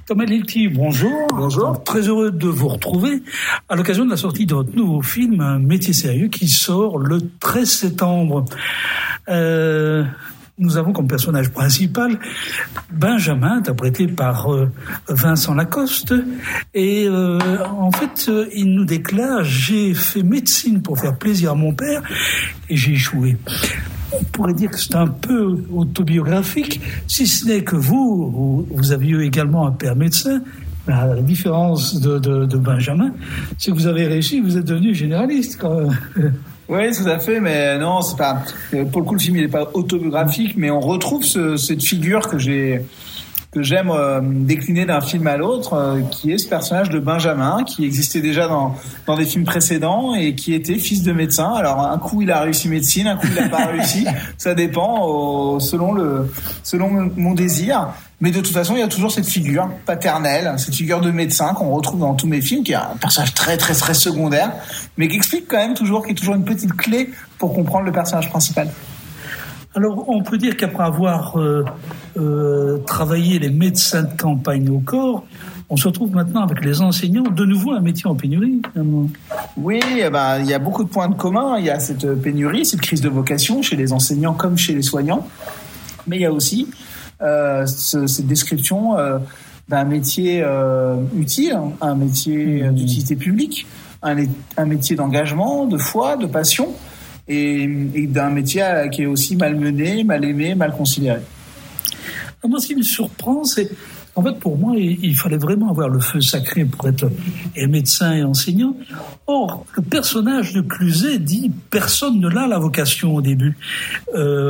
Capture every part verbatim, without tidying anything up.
Thomas Lilti, bonjour. Bonjour. Très heureux de vous retrouver à l'occasion de la sortie de votre nouveau film, Un métier sérieux, qui sort le treize septembre. Euh, nous avons comme personnage principal Benjamin, interprété par euh, Vincent Lacoste. Et euh, en fait, euh, il nous déclare « J'ai fait médecine pour faire plaisir à mon père et j'ai échoué ». On pourrait dire que c'est un peu autobiographique, si ce n'est que vous, vous, vous aviez eu également un père médecin. À la différence de, de, de Benjamin, c'est que vous avez réussi, vous êtes devenu généraliste quand même. Oui, tout à fait, mais non, c'est pas. Pour le coup, le film il n'est pas autobiographique, mais on retrouve ce, cette figure que j'ai. que j'aime euh, décliner d'un film à l'autre, euh, qui est ce personnage de Benjamin, qui existait déjà dans dans des films précédents et qui était fils de médecin. Alors un coup il a réussi médecine, un coup il n'a pas réussi, ça dépend au, selon le selon mon désir. Mais de toute façon, il y a toujours cette figure paternelle, cette figure de médecin qu'on retrouve dans tous mes films, qui est un personnage très très très secondaire, mais qui explique quand même toujours, qui est toujours une petite clé pour comprendre le personnage principal. Alors, on peut dire qu'après avoir euh, euh, travaillé les médecins de campagne au corps, on se retrouve maintenant avec les enseignants, de nouveau un métier en pénurie. Finalement. Oui, eh ben, il y a beaucoup de points de commun. Il y a cette pénurie, cette crise de vocation chez les enseignants comme chez les soignants. Mais il y a aussi euh, ce, cette description euh, d'un métier euh, utile, un métier mmh. d'utilité publique, un, un métier d'engagement, de foi, de passion. Et, et d'un métier qui est aussi malmené, mal aimé, mal considéré. Alors moi, ce qui me surprend, c'est en fait, pour moi, il, il fallait vraiment avoir le feu sacré pour être et médecin et enseignant. Or, le personnage de Cluzet dit « personne ne l'a la vocation au début euh, ».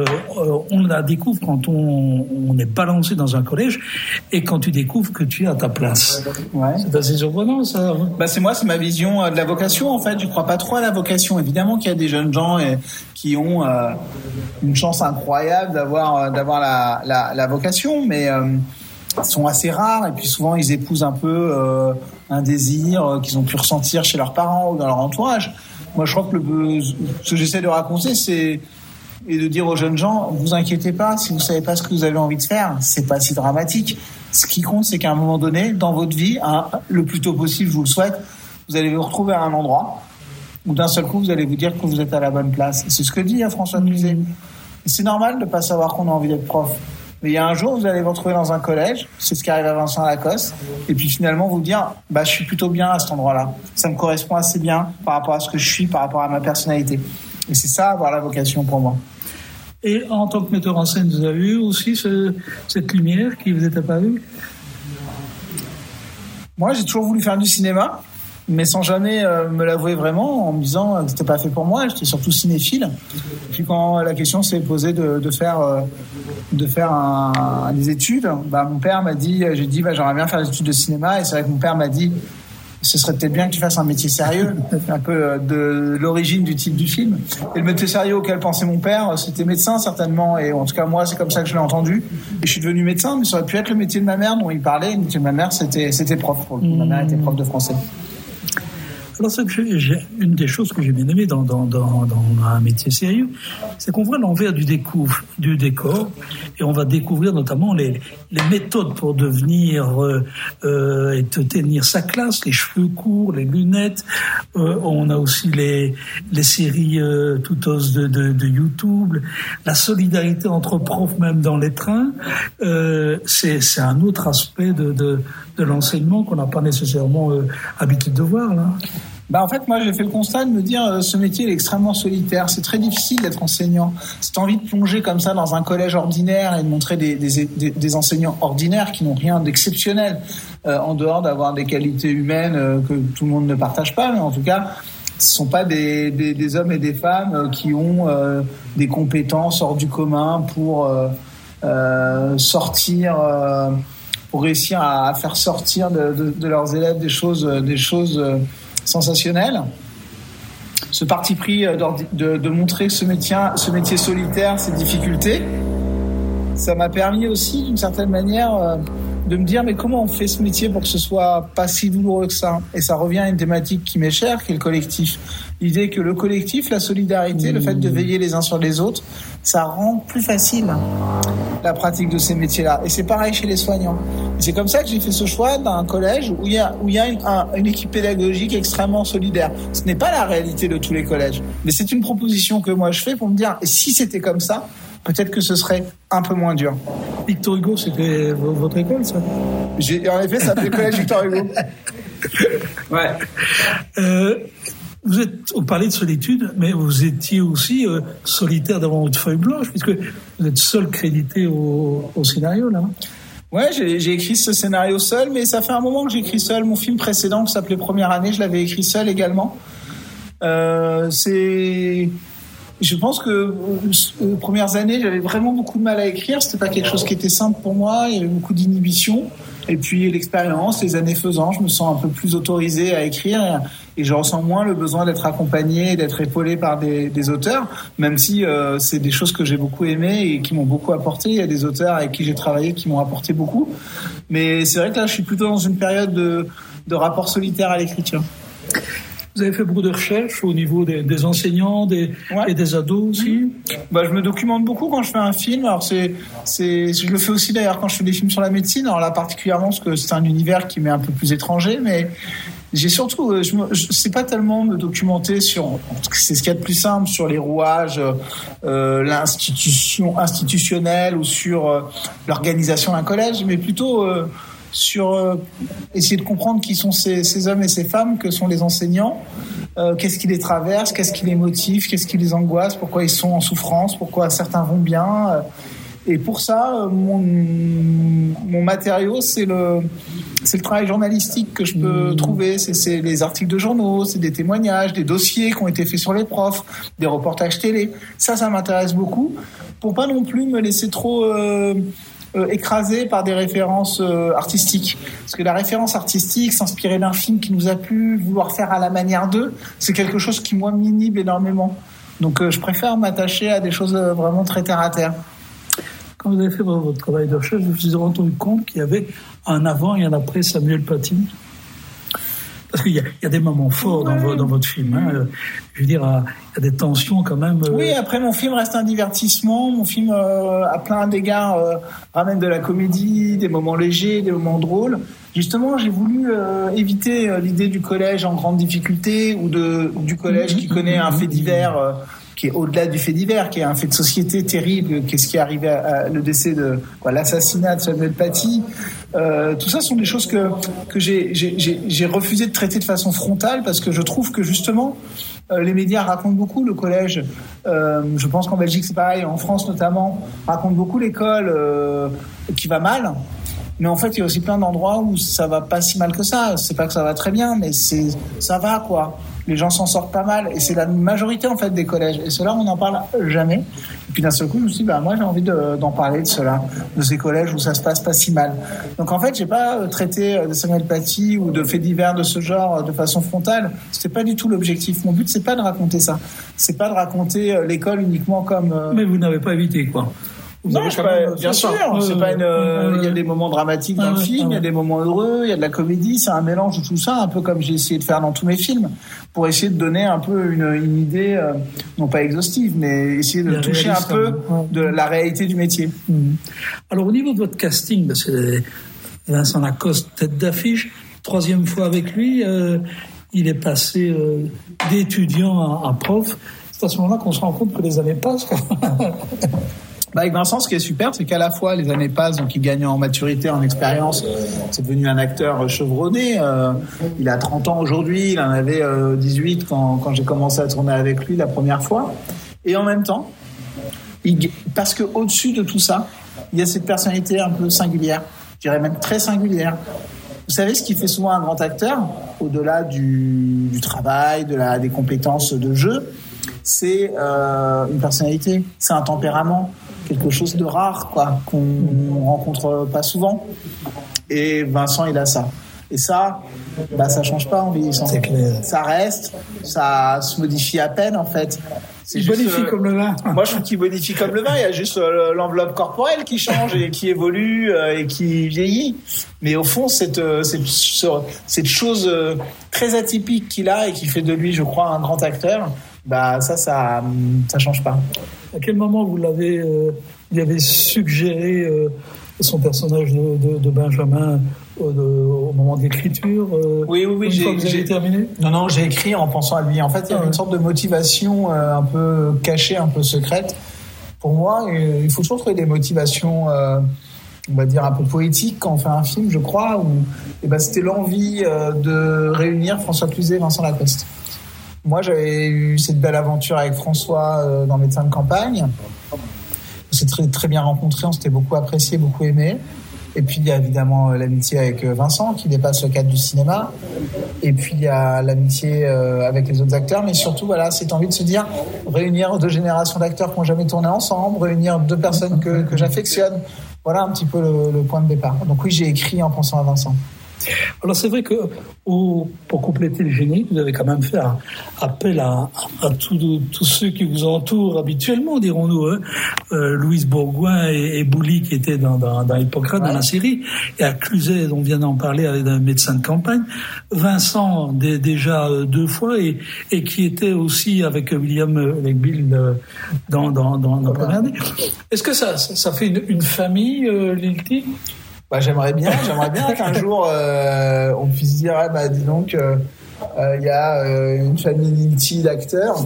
On la découvre quand on, on est balancé dans un collège et quand tu découvres que tu es à ta place. Ouais. C'est assez surprenant, ça. Bah, c'est moi, c'est ma vision de la vocation, en fait. Je ne crois pas trop à la vocation. Évidemment qu'il y a des jeunes gens et, qui ont euh, une chance incroyable d'avoir, d'avoir la, la, la vocation, mais... Euh, sont assez rares et puis souvent ils épousent un peu euh, un désir euh, qu'ils ont pu ressentir chez leurs parents ou dans leur entourage. Moi je crois que le, ce que j'essaie de raconter c'est et de dire aux jeunes gens vous inquiétez pas, si vous savez pas ce que vous avez envie de faire, c'est pas si dramatique. Ce qui compte c'est qu'à un moment donné dans votre vie, hein, le plus tôt possible je vous le souhaite, vous allez vous retrouver à un endroit où d'un seul coup vous allez vous dire que vous êtes à la bonne place. Et c'est ce que dit hein, François Cluzet. C'est normal de pas savoir qu'on a envie d'être prof. Mais il y a un jour, vous allez vous retrouver dans un collège, c'est ce qui arrive à Vincent Lacoste, et puis finalement vous dire, bah je suis plutôt bien à cet endroit-là. Ça me correspond assez bien par rapport à ce que je suis, par rapport à ma personnalité. Et c'est ça, avoir la vocation pour moi. Et en tant que metteur en scène, vous avez eu aussi ce, cette lumière qui vous est apparue ? Moi, j'ai toujours voulu faire du cinéma, mais sans jamais euh, me l'avouer vraiment, en me disant que c'était pas fait pour moi. J'étais surtout cinéphile. Puis quand la question s'est posée de, de faire euh, de faire un, des études, bah mon père m'a dit, j'ai dit bah j'aimerais bien faire des études de cinéma, et c'est vrai que mon père m'a dit ce serait peut-être bien que tu fasses un métier sérieux, un peu de l'origine du titre du film. Et le métier sérieux auquel pensait mon père, c'était médecin certainement, et en tout cas moi c'est comme ça que je l'ai entendu. Et je suis devenu médecin, mais ça aurait pu être le métier de ma mère dont il parlait. Le métier de ma mère c'était c'était prof. Mmh. Ma mère était prof de français. Alors, c'est que j'ai, une des choses que j'ai bien aimé dans, dans, dans, dans un métier sérieux, c'est qu'on voit l'envers du, découvre, du décor, et on va découvrir notamment les, les méthodes pour devenir euh, euh, et tenir sa classe, les cheveux courts, les lunettes. Euh, on a aussi les, les séries euh, toutes os de, de, de YouTube, la solidarité entre profs même dans les trains. Euh, c'est, c'est un autre aspect de, de, de l'enseignement qu'on n'a pas nécessairement euh, habitude de voir, là. Bah en fait, moi, j'ai fait le constat de me dire euh, ce métier il est extrêmement solitaire. C'est très difficile d'être enseignant. Si t'as envie de plonger comme ça dans un collège ordinaire et de montrer des, des, des, des enseignants ordinaires qui n'ont rien d'exceptionnel, euh, en dehors d'avoir des qualités humaines euh, que tout le monde ne partage pas, mais en tout cas, ce sont pas des, des, des hommes et des femmes euh, qui ont euh, des compétences hors du commun pour euh, euh, sortir, euh, pour réussir à, à faire sortir de, de, de leurs élèves des choses, des choses. Euh, sensationnel. Ce parti pris de, de montrer ce métier, ce métier solitaire, ses difficultés, ça m'a permis aussi d'une certaine manière de me dire mais comment on fait ce métier pour que ce soit pas si douloureux que ça. Et ça revient à une thématique qui m'est chère, qui est le collectif. L'idée que le collectif, la solidarité, mmh. le fait de veiller les uns sur les autres, ça rend plus facile la pratique de ces métiers-là. Et c'est pareil chez les soignants. Et c'est comme ça que j'ai fait ce choix d'un collège où il y a, où il y a une, un, une équipe pédagogique extrêmement solidaire. Ce n'est pas la réalité de tous les collèges, mais c'est une proposition que moi je fais pour me dire, et si c'était comme ça, peut-être que ce serait un peu moins dur. Victor Hugo, c'était votre école, ça? J'ai, en effet, ça s'appelait Collège Victor Hugo. Ouais. Euh, vous êtes, on parlait de solitude, mais vous étiez aussi euh, solitaire devant votre feuille blanche, puisque vous êtes seul crédité au, au scénario, là. Ouais, j'ai, j'ai écrit ce scénario seul, mais ça fait un moment que j'écris seul. Mon film précédent, qui s'appelait Première année, je l'avais écrit seul également. Euh, c'est... Je pense que les premières années, j'avais vraiment beaucoup de mal à écrire. C'était pas quelque chose qui était simple pour moi. Il y avait beaucoup d'inhibition. Et puis l'expérience, les années faisant, je me sens un peu plus autorisé à écrire et je ressens moins le besoin d'être accompagné, d'être épaulé par des, des auteurs, même si euh, c'est des choses que j'ai beaucoup aimées et qui m'ont beaucoup apporté. Il y a des auteurs avec qui j'ai travaillé qui m'ont apporté beaucoup. Mais c'est vrai que là, je suis plutôt dans une période de, de rapport solitaire à l'écriture. Vous avez fait beaucoup de recherches au niveau des, des enseignants des, ouais. et des ados aussi. Mmh. Bah, je me documente beaucoup quand je fais un film. Alors c'est, c'est, je le fais aussi d'ailleurs quand je fais des films sur la médecine. Alors là particulièrement parce que c'est un univers qui m'est un peu plus étranger, mais j'ai surtout, je, me, je sais pas tellement me documenter sur, c'est ce qu'il y a de plus simple sur les rouages, euh, l'institution institutionnelle ou sur euh, l'organisation d'un collège, mais plutôt euh, sur euh, essayer de comprendre qui sont ces, ces hommes et ces femmes que sont les enseignants, euh, qu'est-ce qui les traverse, qu'est-ce qui les motive, qu'est-ce qui les angoisse, pourquoi ils sont en souffrance, pourquoi certains vont bien. Euh, et pour ça, mon, mon matériau, c'est le, c'est le travail journalistique que je peux mmh. trouver. C'est, c'est les articles de journaux, c'est des témoignages, des dossiers qui ont été faits sur les profs, des reportages télé. Ça, ça m'intéresse beaucoup pour pas non plus me laisser trop... Euh, Euh, écrasé par des références euh, artistiques. Parce que la référence artistique, s'inspirer d'un film qui nous a plu, vouloir faire à la manière d'eux, c'est quelque chose qui, moi, m'inhibe énormément. Donc, euh, je préfère m'attacher à des choses euh, vraiment très terre-à-terre. Quand vous avez fait votre travail de recherche, vous vous êtes rendu compte qu'il y avait un avant et un après Samuel Paty. Parce qu'il y a, il y a des moments forts dans, ouais. dans votre film. Hein. Je veux dire, il y a des tensions quand même. Euh... Oui, après, mon film reste un divertissement. Mon film, euh, à plein d'égards, euh, ramène de la comédie, des moments légers, des moments drôles. Justement, j'ai voulu euh, éviter euh, l'idée du collège en grande difficulté ou de, du collège qui connaît un fait divers euh, qui est au-delà du fait divers, qui est un fait de société terrible, qu'est-ce qui est arrivé à, à le décès de quoi, l'assassinat de Samuel Paty. Euh, tout ça sont des choses que que j'ai, j'ai j'ai j'ai refusé de traiter de façon frontale parce que je trouve que justement euh, les médias racontent beaucoup le collège. Euh, je pense qu'en Belgique c'est pareil, en France notamment, racontent beaucoup l'école euh, qui va mal. Mais en fait, il y a aussi plein d'endroits où ça va pas si mal que ça. C'est pas que ça va très bien, mais c'est ça va quoi. Les gens s'en sortent pas mal et c'est la majorité en fait des collèges. Et cela, on n'en parle jamais. Et puis d'un seul coup, je me suis dit, bah moi, j'ai envie de, d'en parler de cela, de ces collèges où ça se passe pas si mal. Donc en fait, j'ai pas traité de Samuel Paty ou de faits divers de ce genre de façon frontale. C'était pas du tout l'objectif. Mon but, c'est pas de raconter ça. C'est pas de raconter l'école uniquement comme. Euh... Mais vous n'avez pas évité quoi. Vous non, je pas, bien sûr. Euh, c'est pas une. Euh, il y a des moments dramatiques dans euh, le film, il euh, y a des moments heureux, il y a de la comédie. C'est un mélange de tout ça, un peu comme j'ai essayé de faire dans tous mes films, pour essayer de donner un peu une, une idée, euh, non pas exhaustive, mais essayer de toucher un peu hein. de la réalité du métier. Mmh. Alors au niveau de votre casting, c'est Vincent Lacoste, tête d'affiche, troisième fois avec lui, euh, il est passé euh, d'étudiant à, à prof. C'est à ce moment-là qu'on se rend compte que les années passent. Bah avec Vincent, ce qui est super, c'est qu'à la fois les années passent, donc il gagne en maturité, en expérience. C'est devenu un acteur chevronné. Euh, il a trente ans aujourd'hui, il en avait euh, dix-huit quand, quand j'ai commencé à tourner avec lui la première fois. Et en même temps, il, parce que au-dessus de tout ça, il y a cette personnalité un peu singulière, je dirais même très singulière. Vous savez, ce qui fait souvent un grand acteur, au-delà du, du travail, de la, des compétences de jeu, c'est euh, une personnalité, c'est un tempérament. Quelque chose de rare, quoi, qu'on rencontre pas souvent. Et Vincent, il a ça. Et ça, bah, ça change pas en vieillissant. C'est clair. Ça reste, ça se modifie à peine, en fait. Il bonifie euh, comme le vin. Moi, je trouve qu'il bonifie comme le vin. Il y a juste euh, l'enveloppe corporelle qui change et qui évolue euh, et qui vieillit. Mais au fond, cette, euh, cette, cette chose euh, très atypique qu'il a et qui fait de lui, je crois, un grand acteur, bah ça, ça, ça change pas. À quel moment vous l'avez, euh, lui avez suggéré euh, son personnage de, de, de Benjamin au, de, au moment de l'écriture euh, Oui, oui, oui. Une j'ai, fois que vous avez j'ai, terminé Non, non, j'ai écrit en pensant à lui. En fait, il y avait ah, une sorte de motivation euh, un peu cachée, un peu secrète. Pour moi, euh, il faut toujours trouver des motivations, euh, on va dire, un peu poétiques quand on fait un film, je crois. Où, et ben, c'était l'envie euh, de réunir François Cluzet et Vincent Lacoste. Moi, j'avais eu cette belle aventure avec François euh, dans Médecins de campagne. On s'est très, très bien rencontrés, on s'était beaucoup apprécié, beaucoup aimé. Et puis, il y a évidemment euh, l'amitié avec euh, Vincent, qui dépasse le cadre du cinéma. Et puis, il y a l'amitié euh, avec les autres acteurs. Mais surtout, voilà, cette envie de se dire, réunir deux générations d'acteurs qui n'ont jamais tourné ensemble, réunir deux personnes que, que j'affectionne. Voilà un petit peu le, le point de départ. Donc oui, j'ai écrit en pensant à Vincent. Alors c'est vrai que au, pour compléter le générique, vous avez quand même fait un appel à, à tous ceux qui vous entourent habituellement, dirons-nous, hein, euh, Louise Bourgoin et, et Bouli qui étaient dans, dans, dans Hippocrate, ouais. dans la série, et à Cluzet, dont on vient d'en parler avec un médecin de campagne, Vincent d- déjà deux fois, et, et qui était aussi avec William Legbill euh, dans, dans, dans, dans la première année. Est-ce que ça, ça, ça fait une, une famille, euh, Lilti ? Bah, j'aimerais bien, j'aimerais bien qu'un jour euh, on puisse dire, ah, bah dis donc, il euh, euh, y a euh, une famille Lilti d'acteurs.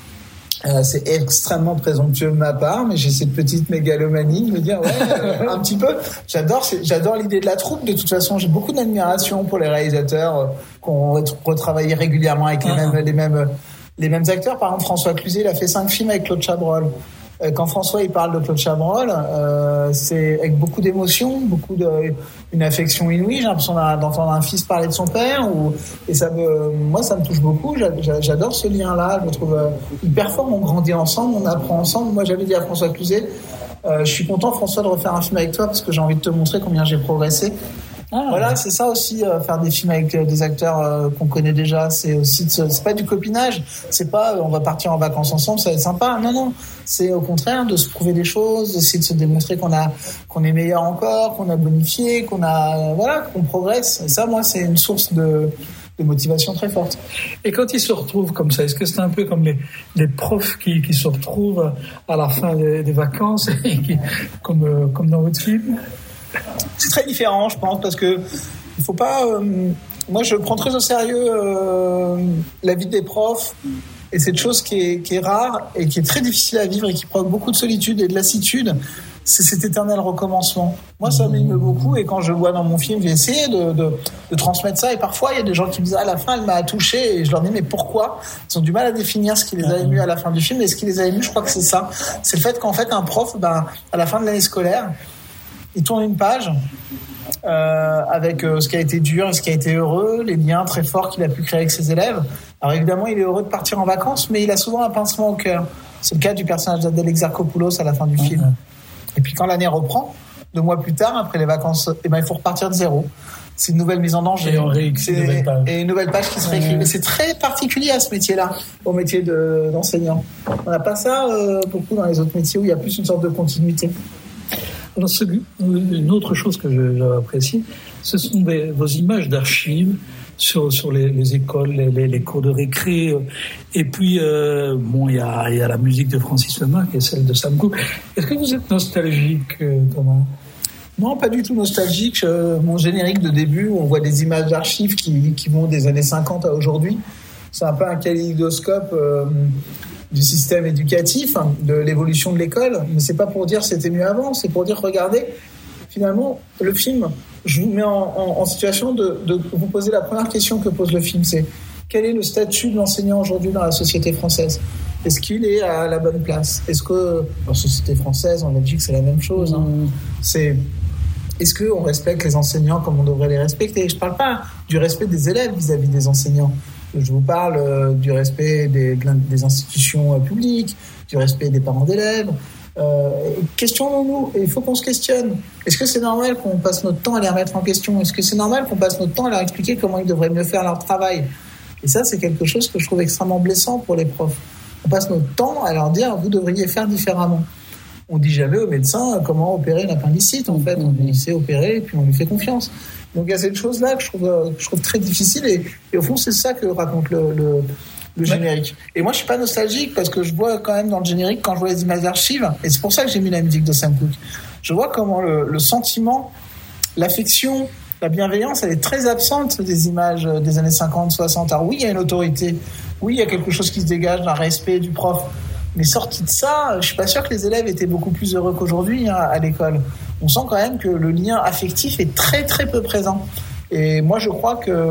Euh, c'est extrêmement présomptueux de ma part, mais j'ai cette petite mégalomanie de me dire, ouais, euh, un petit peu. J'adore, c'est, j'adore l'idée de la troupe. De toute façon, j'ai beaucoup d'admiration pour les réalisateurs euh, qu'on retravaille régulièrement avec les mêmes, les mêmes, les mêmes acteurs. Par exemple, François Cluzet, il a fait cinq films avec Claude Chabrol. Quand François il parle de Claude Chabrol, euh, c'est avec beaucoup d'émotion, beaucoup de une affection inouïe. J'ai l'impression d'entendre un fils parler de son père, ou, et ça me, moi ça me touche beaucoup. J'adore ce lien-là. Je me trouve hyper fort. On grandit ensemble, on apprend ensemble. Moi j'avais dit à François Cluzet, euh, je suis content François de refaire un film avec toi parce que j'ai envie de te montrer combien j'ai progressé. Ah, voilà, c'est ça aussi, euh, faire des films avec euh, des acteurs euh, qu'on connaît déjà. C'est aussi, de se, c'est pas du copinage. C'est pas, euh, on va partir en vacances ensemble, ça va être sympa. Non, non. C'est au contraire de se prouver des choses, d'essayer de se démontrer qu'on a, qu'on est meilleur encore, qu'on a bonifié, qu'on a, euh, voilà, qu'on progresse. Et ça, moi, c'est une source de, de motivation très forte. Et quand ils se retrouvent comme ça, est-ce que c'est un peu comme les, les profs qui, qui se retrouvent à la fin des, des vacances, et qui, comme, euh, comme dans votre film? C'est très différent, je pense, parce que il faut pas. Euh, moi, je prends très au sérieux euh, la vie des profs, et cette chose qui est, qui est rare et qui est très difficile à vivre et qui provoque beaucoup de solitude et de lassitude. C'est cet éternel recommencement. Moi, ça m'émeut beaucoup, et quand je vois dans mon film, j'ai essayé de, de, de transmettre ça. Et parfois, il y a des gens qui me disent, à la fin, elle m'a touché, et je leur dis, mais pourquoi? Ils ont du mal à définir ce qui les a émus à la fin du film, et ce qui les a émus, je crois que c'est ça. C'est le fait qu'en fait, un prof, ben, à la fin de l'année scolaire, il tourne une page euh, avec euh, ce qui a été dur et ce qui a été heureux, les liens très forts qu'il a pu créer avec ses élèves. Alors évidemment, il est heureux de partir en vacances, mais il a souvent un pincement au cœur. C'est le cas du personnage d'Adèle Exarchopoulos à la fin du mmh. film. Et puis quand l'année reprend, deux mois plus tard, après les vacances, eh ben, il faut repartir de zéro. C'est une nouvelle mise en danger. Et, on réécrit une nouvelle page. Et une nouvelle page qui se réécrit. Mmh. Mais c'est très particulier à ce métier-là, au métier de, d'enseignant. On n'a pas ça euh, beaucoup dans les autres métiers où il y a plus une sorte de continuité. Alors, une autre chose que j'ai appréciée, ce sont des, vos images d'archives sur, sur les, les écoles, les, les cours de récré. Et puis, euh, bon, il y a, il y a la musique de Francis Lemarque et celle de Sam Cooke. Est-ce que vous êtes nostalgique, Thomas ? Non, pas du tout nostalgique. Euh, mon générique de début, où on voit des images d'archives qui, qui vont des années cinquante à aujourd'hui. C'est un peu un kaléidoscope euh, du système éducatif, hein, de l'évolution de l'école, mais c'est pas pour dire c'était mieux avant, c'est pour dire regardez, finalement le film, je vous mets en, en, en situation de, de vous poser la première question que pose le film, c'est quel est le statut de l'enseignant aujourd'hui dans la société française? Est-ce qu'il est à la bonne place? Est-ce que en société française, en Belgique, c'est la même chose, hein, c'est est-ce qu'on respecte les enseignants comme on devrait les respecter? Je ne parle pas du respect des élèves vis-à-vis des enseignants. Je vous parle euh, du respect des, des institutions euh, publiques, du respect des parents d'élèves. Euh, questionnons-nous, et il faut qu'on se questionne. Est-ce que c'est normal qu'on passe notre temps à les remettre en question? Est-ce que c'est normal qu'on passe notre temps à leur expliquer comment ils devraient mieux faire leur travail? Et ça, c'est quelque chose que je trouve extrêmement blessant pour les profs. on passe notre temps à leur dire vous devriez faire différemment. On dit jamais au médecin comment opérer l'appendicite. En fait, on lui sait opérer et puis on lui fait confiance. Donc il y a cette chose-là que je trouve, que je trouve très difficile et, et au fond c'est ça que raconte le, le, le générique. Et moi je suis pas nostalgique parce que je vois quand même dans le générique quand je vois les images d'archives et c'est pour ça que j'ai mis la musique de Sam Cooke. Je vois comment le, le sentiment, l'affection, la bienveillance, elle est très absente des images des années cinquante, soixante. Alors oui, il y a une autorité, oui, il y a quelque chose qui se dégage d'un respect du prof. Mais sorti de ça, je suis pas sûr que les élèves étaient beaucoup plus heureux qu'aujourd'hui hein, à l'école. On sent quand même que le lien affectif est très très peu présent. Et moi, je crois que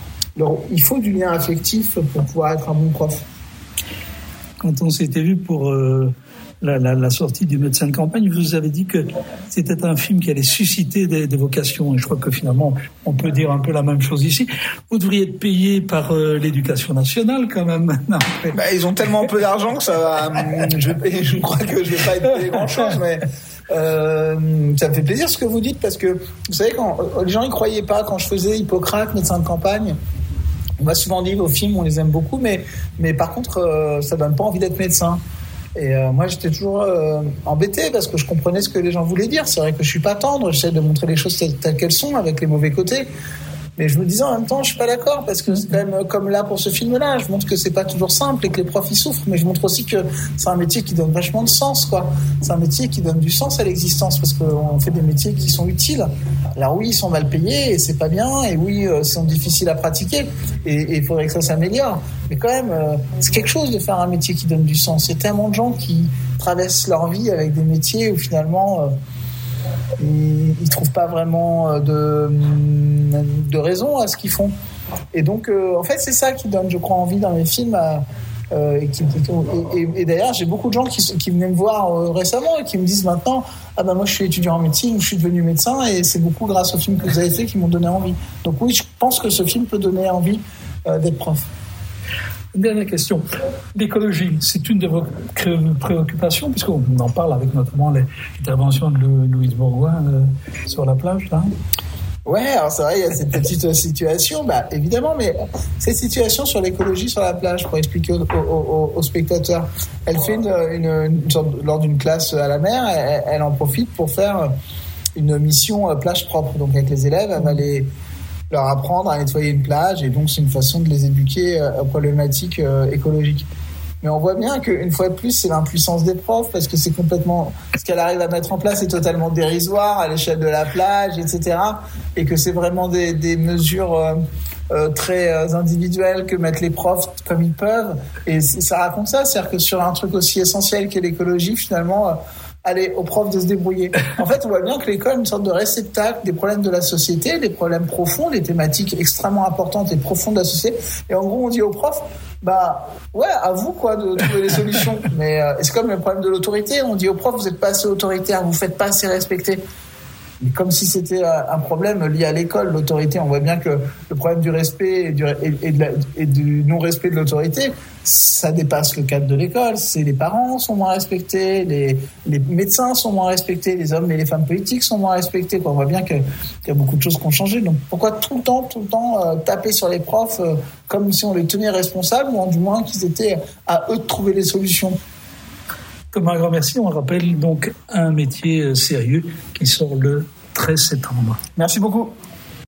il faut du lien affectif pour pouvoir être un bon prof. Quand on s'était vu pour euh, la, la, la sortie du médecin de campagne, vous avez dit que c'était un film qui allait susciter des, des vocations. Et je crois que finalement, on peut dire un peu la même chose ici. Vous devriez être payé par euh, l'éducation nationale quand même. Non, bah, ils ont tellement peu d'argent que ça va. Je, je crois que je vais pas être payé grand-chose, mais euh, ça me fait plaisir ce que vous dites parce que vous savez quand les gens y croyaient pas quand je faisais Hippocrate, médecin de campagne. On m'a souvent dit vos films, on les aime beaucoup, mais mais par contre, euh, ça donne pas envie d'être médecin. Et euh, moi, j'étais toujours euh, embêté parce que je comprenais ce que les gens voulaient dire. C'est vrai que je suis pas tendre, j'essaie de montrer les choses telles, telles qu'elles sont, avec les mauvais côtés. Mais je me disais en même temps, je suis pas d'accord parce que c'est quand même comme là pour ce film-là. Je montre que c'est pas toujours simple et que les profs y souffrent, mais je montre aussi que c'est un métier qui donne vachement de sens, quoi. C'est un métier qui donne du sens à l'existence parce qu'on fait des métiers qui sont utiles. Alors oui, ils sont mal payés et c'est pas bien, et oui, ils sont difficiles à pratiquer et il faudrait que ça s'améliore. Mais quand même, euh, c'est quelque chose de faire un métier qui donne du sens. Il y a tellement de gens qui traversent leur vie avec des métiers où finalement euh, ils ne trouvent pas vraiment de, de raison à ce qu'ils font. Et donc, euh, en fait, c'est ça qui donne, je crois, envie dans les films. À, euh, et, qui, et, et, et d'ailleurs, j'ai beaucoup de gens qui, qui venaient me voir euh, récemment et qui me disent maintenant « Ah ben moi, je suis étudiant en médecine, je suis devenu médecin et c'est beaucoup grâce au film que vous avez fait qui m'ont donné envie. » Donc oui, je pense que ce film peut donner envie euh, d'être prof. Une dernière question. L'écologie, c'est une de vos préoccupations, puisqu'on en parle avec notamment l'intervention de Louise Bourgoin euh, sur la plage, là. Ouais, alors c'est vrai, il y a cette petite situation, bah évidemment, mais cette situation sur l'écologie sur la plage, pour expliquer aux, aux, aux spectateurs, elle fait une, une, une sorte, lors d'une classe à la mer, elle, elle en profite pour faire une mission plage propre. Donc avec les élèves, elle va les leur apprendre à nettoyer une plage et donc c'est une façon de les éduquer aux problématiques écologiques. Mais on voit bien qu'une fois de plus, c'est l'impuissance des profs parce que c'est complètement... Ce qu'elle arrive à mettre en place est totalement dérisoire à l'échelle de la plage, et cetera. Et que c'est vraiment des, des mesures euh, euh, très euh, individuelles que mettent les profs comme ils peuvent. Et ça raconte ça, c'est-à-dire que sur un truc aussi essentiel qu'est l'écologie, finalement... Euh, Allez, aux profs de se débrouiller. En fait, on voit bien que l'école est une sorte de réceptacle des problèmes de la société, des problèmes profonds, des thématiques extrêmement importantes et profondes de la société. Et en gros, on dit aux profs, bah, ouais, à vous, quoi, de trouver les solutions. Mais euh, c'est comme le problème de l'autorité. On dit aux profs, vous n'êtes pas assez autoritaire, vous ne faites pas assez respecter. Mais comme si c'était un problème lié à l'école, l'autorité. On voit bien que le problème du respect et du, et, et de la, et du non-respect de l'autorité, ça dépasse le cadre de l'école. C'est les parents sont moins respectés, les, les médecins sont moins respectés, les hommes et les femmes politiques sont moins respectés. On voit bien que, qu'il y a beaucoup de choses qui ont changé. Donc pourquoi tout le temps, tout le temps euh, taper sur les profs euh, comme si on les tenait responsables ou du moins qu'ils étaient à eux de trouver les solutions. Comme un grand merci, on rappelle donc un métier sérieux qui sort le treize septembre. Merci beaucoup.